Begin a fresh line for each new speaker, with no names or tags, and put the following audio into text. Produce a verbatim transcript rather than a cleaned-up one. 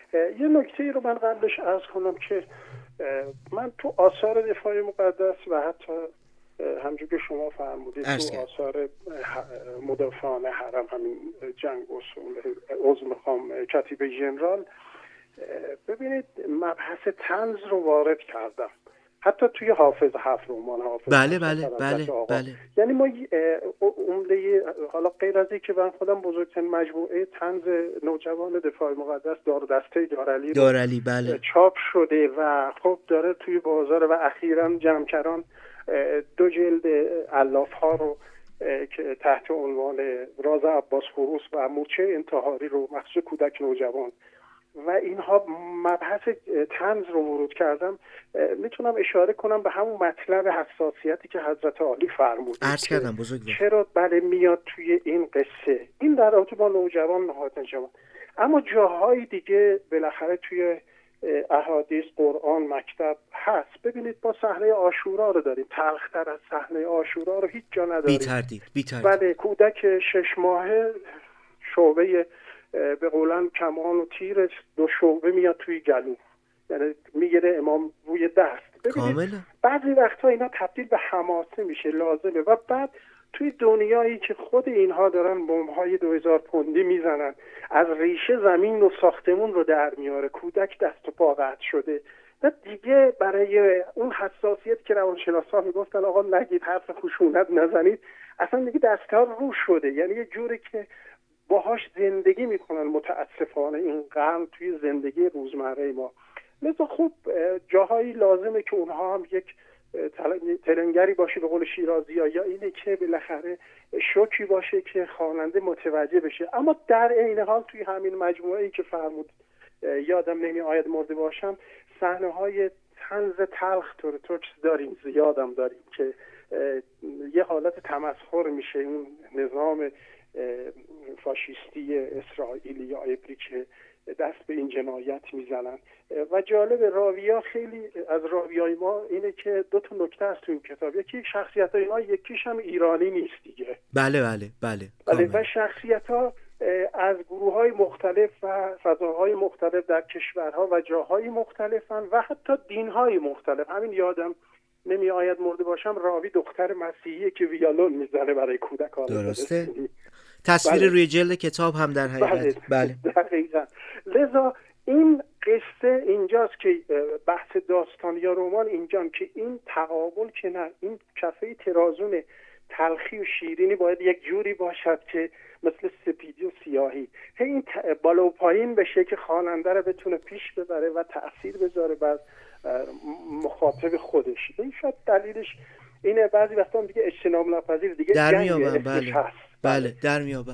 یه نکته رو من قبلش عرض کنم که من تو آثار دفاع مقدس و حتی همونجور که شما فرمودید تو آثار مدافعان حرم، همین جنگ اصول عضو میخوام کتیبه ژنرال، ببینید مبحث طنز رو وارد کردم، حتی توی حافظ هفت رمان حافظ.
بله بله بله بله.
یعنی ما عمده، حالا غیر از این که من خودم بزرگترین مجموعه طنز نوجوان دفاع مقدس دار دسته دارعلی
دارعلی بله
چاپ شده و خب داره توی بازار و اخیراً جمکران دو جلد الاف ها رو که تحت عنوان راز عباس فروس و مورچه انتحاری رو مخصوص کودک نوجوان و اینها مبحث طنز رو ورود کردم، میتونم اشاره کنم به همون مطلب حساسیتی که حضرت عالی فرمودید.
عرض کردم بزرگوار.
چرا بله میاد توی این قصه، این در رابطه با نوجوان نهایتاً جوان، اما جاهای دیگه بالاخره توی احادیث قرآن مکتب هست. ببینید ما صحنه عاشورا رو داریم، تلختر از صحنه عاشورا رو هیچ جا نداریم.
بی تردید بی تردید.
بله، کودک شش ماهه شعبه به قولن کمان و تیر دو شعبه میاد توی گلو، یعنی میگیره امام روی دست.
کاملا
بعضی وقتا اینا تبدیل به حماسه میشه، لازمه. و بعد توی دنیایی که خود اینها دارن بمب‌های دو هزار پوندی میزنن، از ریشه زمین و ساختمون رو در میاره، کودک دست و پا قطع شده، و دیگه برای اون حساسیت که روانشناسا میگفتن آقا نگید، حرف خشونت نزنید، اصلا دیگه دست‌ها رو شده. یعنی یه جوری که باهاش زندگی میکنن متاسفانه این قرن توی زندگی روزمره ما. لذا خوب جاهایی لازمه که اونها هم یک تلنگری باشه به قول شیرازی ها، یا اینه که بالاخره شوکی باشه که خواننده متوجه بشه. اما در عین حال توی همین مجموعه‌ای که فرمود یادم نمیآید مرده باشم، صحنه های طنز تلخ تورتوکس داریم، زیادم داریم که یه حالت تمسخر میشه اون نظام فاشیستی اسرائیلی یا عبری که دست به این جنایت میزنن. و جالب راویا، خیلی از راویای ما اینه که دو تا نکته است تو این کتاب، یکی شخصیت‌های اینا یکیش هم ایرانی نیست دیگه.
بله بله بله.
بله و شخصیت‌ها از گروه‌های مختلف و فضاهای مختلف در کشورها و جاهای مختلفن و حتی دین‌های مختلف. همین یادم نمی آید مرده باشم راوی دختر مسیحیه که ویالون میزنه برای کودکان.
درسته. تصویر بله. روی جلد کتاب هم در حقیقت. بله.
بله. دقیقاً. لذا این قصه اینجاست که بحث داستان یا رمان اینجاست که این تقابل که نه، این کفه ترازون تلخی و شیرینی باید یک جوری باشد که مثل سپیدی و سیاهی هی این بالا و پایین بشه که خواننده رو بتونه پیش ببره و تأثیر بذاره بر مخاطب خودش. این شاید دلیلش اینه بعضی وقتا دیگه اجتناب ناپذیر دیگه
در میابم. بله. بله در میابم.